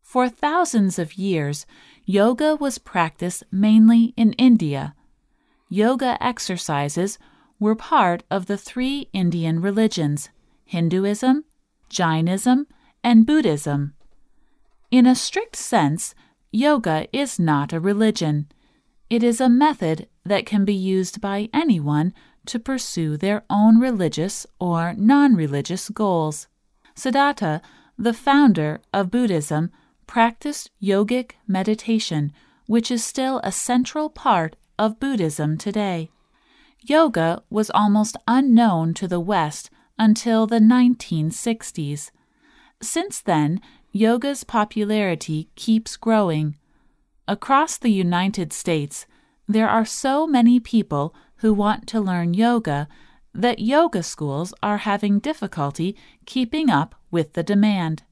For thousands of years, yoga was practiced mainly in India. Yoga exercises were part of the three Indian religions, Hinduism, Jainism, and Buddhism. In a strict sense, yoga is not a religion. It is a method that can be used by anyone to pursue their own religious or non-religious goals. Siddhartha, the founder of Buddhism, practiced yogic meditation, which is still a central part of Buddhism today. Yoga was almost unknown to the West until the 1960s. Since then, yoga's popularity keeps growing. Across the United States, there are so many people who want to learn yoga that yoga schools are having difficulty keeping up with the demand.